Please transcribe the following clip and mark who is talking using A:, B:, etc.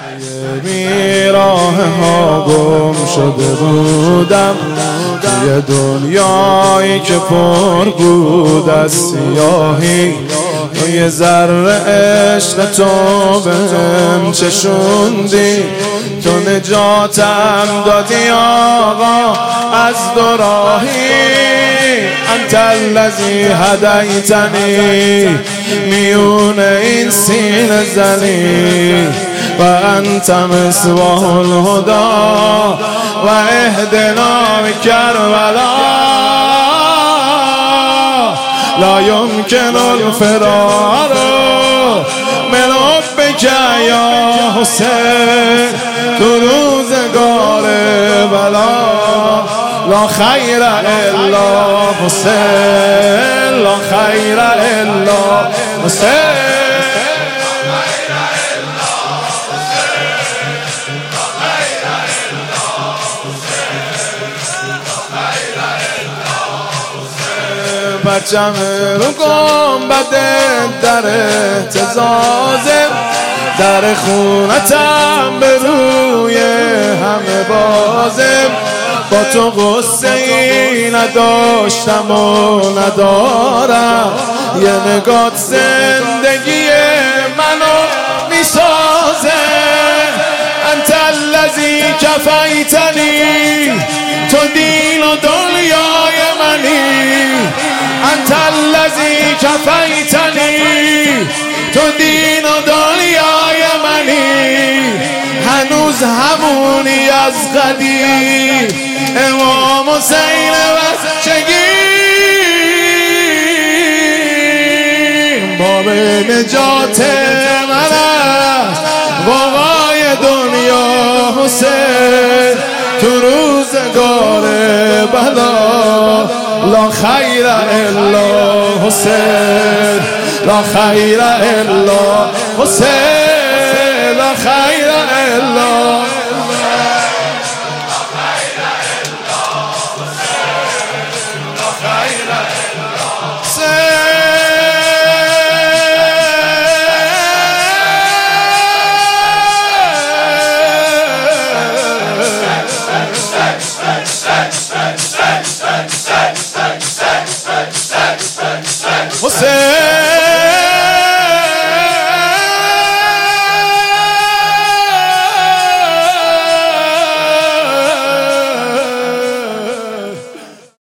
A: بیراه ها گم شده بودم توی دنیایی که پر بود از سیاهی. توی ذره عشق تو بهم چشوندی، تو نجاتم دادی آقا از دوراهی. انت الذی هدیتنی میون این سینه زنی و انت مصباح الهدی و اهدنا کربلا. لا يمكن الفرار من حبك یا حسین تو روزگار بلا. لا خیر الا حسین، لا خیر الا حسین. بچم رو گنبد در اهتزازه، در خونتم به روی همه بازه. با تو غصه ای نداشتم و ندارم، یه نگات زندگی منو میسازه. انت الذی کفیتنی، تو دین و دنیای منی. انت الذی کفیتنی، تو دین و دنیای منی. هنوز همونی از قدیم امام حسین بچگی. باب نجات من است بابای دنیا حسین تو روزگار بلا. لا خیر الا حسین، لا خیر الا حسین، لا خیر الا حسین.